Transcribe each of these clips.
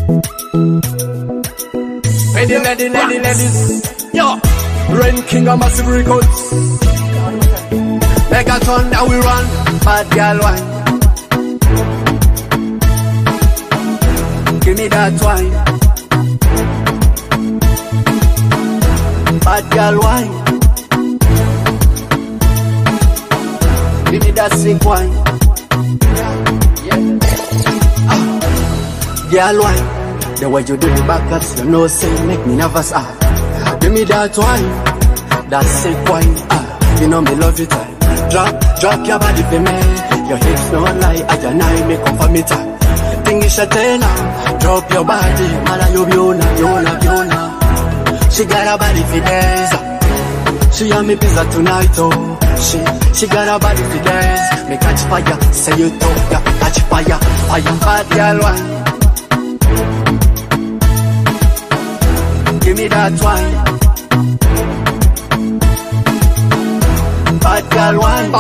Ladies. Yo, Rain King of Massive Records. Megaton, now we run. Bad girl wine. Give me that wine. Bad girl wine. Give me that sick wine. Girl wine. The way you do the backers, you know, say, make me nervous, Give me that wine, that sick wine, You know me love it, Drop your body for me. Your hips don't lie, and I make up for me, Thing is a tenor. Drop your body, mala you Biona. She got a body for days. She and me pizza tonight, oh. She got a body for days. Me catch fire, say you talk, catch fire, bad girl wine. Give me that wine. Bad girl wine.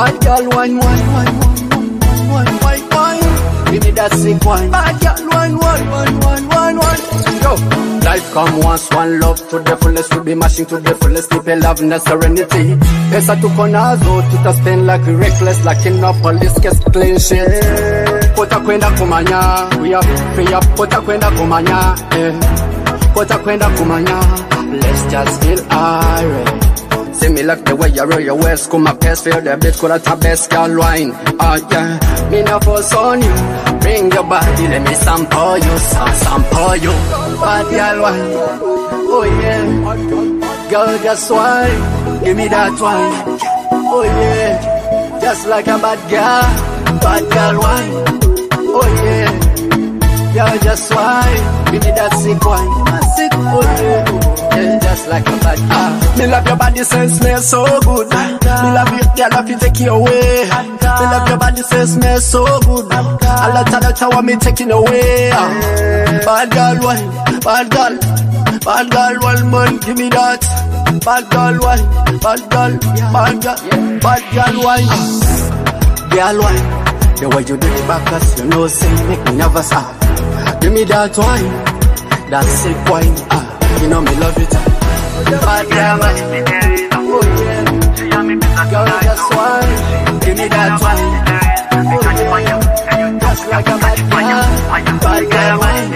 Give me that sick wine. Bad girl wine. Yo, life come once, one love to the fullest. We be mashing to the fullest. Keep a love and a serenity. Pesa tu konazo, tuta spend like reckless. Like in a police case, clean shit. Pota kwenda kumanya, we are free up. Pota kwenda kumanya, Pota kwenda kumanya, let's just feel alright. See me like the way you roll your waist. Come my best feel the bitch, call it a best girl wine. Yeah, me not force on you. Bring your body, let me sample you, sample you. Bad girl wine, oh yeah. Girl just wine, give me that wine. Oh yeah, just like a bad girl wine. Oh yeah. Girl, just wine, give me that sick wine. Sick, oh yeah, just like a bad girl. Me love your body sense, smell so good. Me love you, girl, love you take you away. Me love your body sense, smell so good. A lot of want me taking away. Bad girl wine, bad girl wine, man, give me that. Bad girl wine, bad girl wine. Girl wine, the way you do the backers, you know, say, make me nervous, Give me that wine, that sick wine, You know me love it, Bad girl wine, oh yeah. Girl, just wine, give me that wine, oh yeah. Just like a bad girl wine.